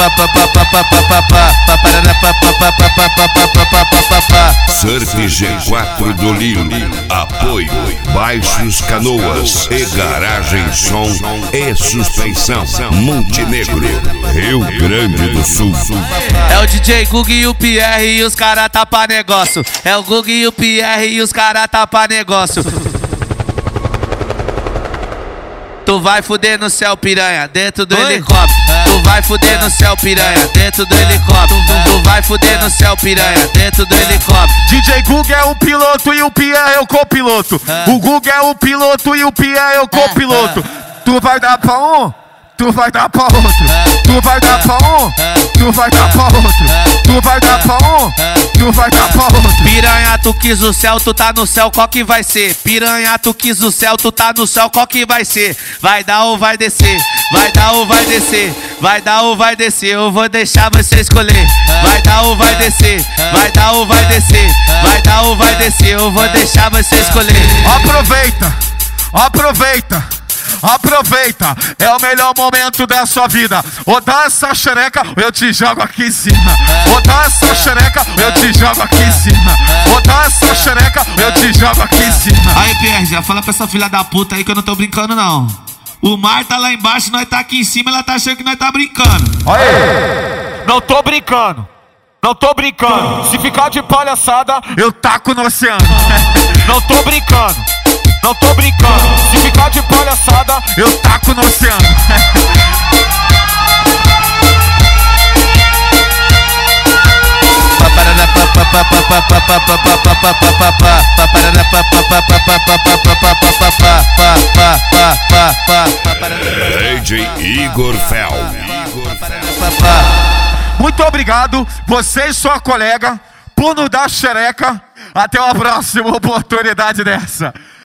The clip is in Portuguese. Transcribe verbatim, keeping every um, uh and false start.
Surf G quatro do Lilo, apoio Baixos Canoas e Garagem Som e Suspensão Montenegro, Rio Grande do Sul. É o D J Gug e o Pierre e os cara tá pra negócio. É o Gug e o Pierre e os cara tá pra negócio. Tu vai fuder no céu, piranha, dentro do Oi? helicóptero. É. Tu vai fuder no céu, piranha, dentro do helicóptero. É. Tu vai fuder no céu, piranha, dentro do helicóptero. D J Gug é o piloto e o Pierre é o copiloto. É. O Gug é o piloto e o Pierre é o copiloto. É. Tu vai dar pra um, tu vai dar pra outro. É. Tu vai dar pra um, é. tu vai dar pra outro. É. Tu vai dar pra um, é. tu vai dar pra outro. Piranha, tu quis o céu, tu tá no céu, qual que vai ser? Piranha, tu quis o céu, tu tá no céu, qual que vai ser? Vai dar ou vai descer? Vai dar ou vai descer? Vai dar ou vai descer? Eu vou deixar você escolher. Vai dar ou vai descer? Vai dar ou vai descer? Vai dar ou vai descer? Eu vou deixar você escolher. Aproveita, aproveita. Aproveita, é o melhor momento da sua vida. Ou dá essa xereca, eu te jogo aqui em cima. Ou dá essa xereca, eu te jogo aqui em cima. Ou dá essa xereca, eu te jogo aqui em cima. Aí, Pierre, já fala pra essa filha da puta aí que eu não tô brincando, não. O mar tá lá embaixo, nós tá aqui em cima, ela tá achando que nós tá brincando. Aí, não tô brincando. Não tô brincando. Se ficar de palhaçada, eu taco no oceano. Não tô brincando. Não tô brincando, se ficar de palhaçada, eu taco no oceano. D J Igor Fel. Muito obrigado, você e sua colega, por nos dar xereca. Até uma próxima oportunidade dessa.